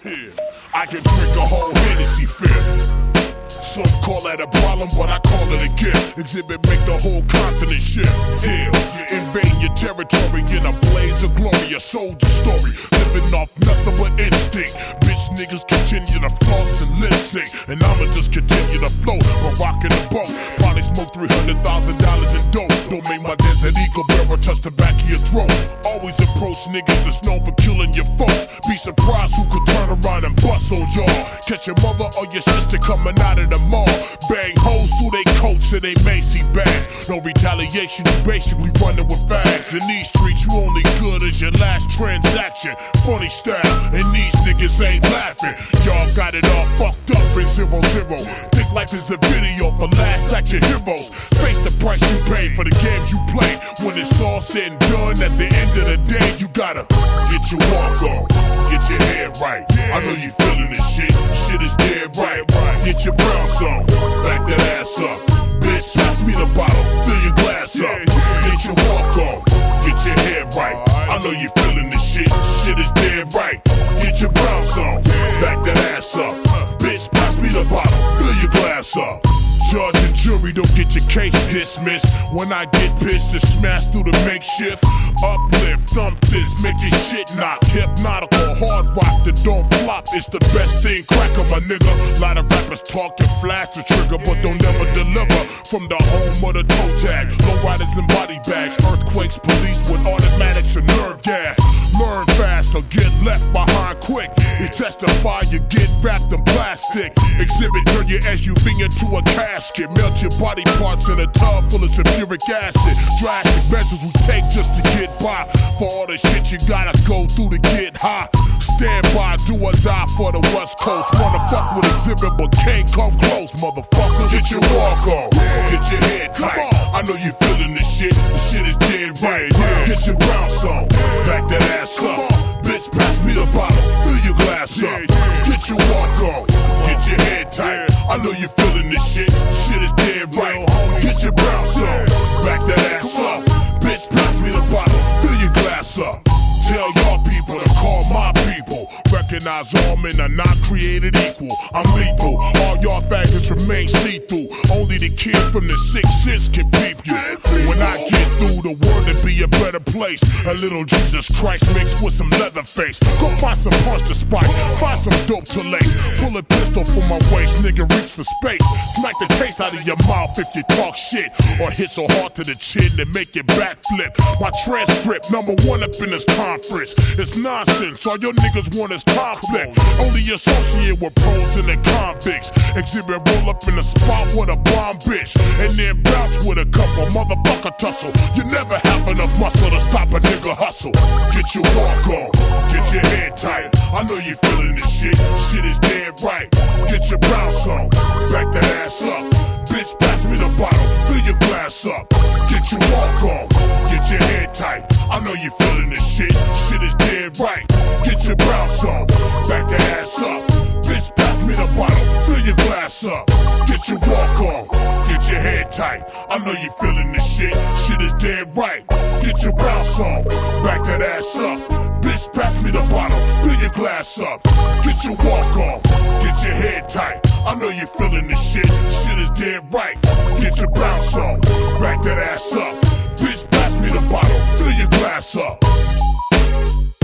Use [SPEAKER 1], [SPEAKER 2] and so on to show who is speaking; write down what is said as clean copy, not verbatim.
[SPEAKER 1] Yeah. I can drink a whole Hennessy fifth. Some call that a problem, but I call it a gift. Exhibit make the whole continent shift. Yeah, you're invading your territory in a blaze of glory, a soldier story. Living off nothing but instinct. Bitch niggas continue to floss and lip sync, and I'ma just continue to float, but rockin' the boat. Probably smoke $300,000 in dope. Don't make my desert eagle bearer touch the back of your throat. Always approach niggas that's known for killing your folks. Be surprised who could turn around and bust on y'all. Catch your mother or your sister coming out of the mall. Bang hoes through they coats and they Macy bags. No retaliation, you basically running with fags. In these streets, you only good as your last transaction. Funny style, and these niggas ain't laughing. Y'all got it all fucked up in 0-0. Think life is a video for last action heroes. Face the price you pay for the games you play. When it's all said and done, at the end of the day, you gotta get your walk on, get your head right. I know you feeling this shit. Shit is dead right. Get your bounce on, back that ass up. Bitch, pass me the bottle, fill your glass up. Get your walk on, get your head right. I know you feeling this shit. Shit is dead right. Get your bounce on, back that ass up. Bitch, pass me the bottle, fill your glass up. Judge and jury don't get your case dismissed. When I get pissed to smash through the makeshift. Uplift, thump this, make your shit knock. Hypnotical, hard rock that don't flop. It's the best thing, cracker, my nigga. Lot of rappers talk and flash the trigger, but don't never deliver. From the home of the toe tag, low riders and body bags. Earthquakes, police with automatics and nerve gas. Learn fast or get left behind quick. You testify, you get wrapped in plastic. Exhibit, turn your SUV into a casket. Melt your body parts in a tub full of sulfuric acid. Drastic measures we take just to get by. For all the shit you gotta go through to get high. Stand by, do or die for the West Coast. Wanna fuck with Exhibit but can't come close, motherfuckers. Get your walk on, get your head tight. I know you feeling this shit, the shit is dead right. Get your bounce on, back that ass up. Bitch, pass me the bottle, fill your glass up. Get your walk on, get your head tight. I know you feeling this shit, shit is dead right. Get your bounce on, back that ass up. Bitch, pass me the bottle, fill your glass up. Tell y'all people to call my people. Recognize all men are not created equal. I'm lethal, all y'all faggots remain see-through. Only the kid from the Sixth Sense can peep you. When I get through, the world to be a better place. A little Jesus Christ mixed with some Leatherface. Go find some punch to spike, find some dope to lace. Pull a pistol from my waist, nigga reach for space. Smack the taste out of your mouth if you talk shit. Or hit so hard to the chin that make it backflip. My transcript, #1 up in this conference. It's nonsense, all your niggas want is conflict. Only associate with pros and the convicts. Exhibit roll up in the spot with a bomb bitch, and then bounce with a couple motherfucker tussle. You never have enough muscle to stop a nigga hustle. Get your walk on, get your head tight. I know you feeling this shit, shit is dead right. Get your bounce on, back that ass up. Bitch, pass me the bottle, fill your glass up. Get your walk on, get your head tight. I know you feeling this shit, shit is dead right. Get your bounce on, back that ass up. Bitch, pass me the bottle, fill your glass up. Get your walk on, get your head tight. I know you feeling this shit, shit is dead right. Get your bounce on, back that ass up. Bitch, pass me the bottle, fill your glass up. Get your walk on, get your head tight. I know you feeling this shit, shit is dead right. Get your bounce on, back that ass up. Bitch, pass me the bottle, fill your glass up.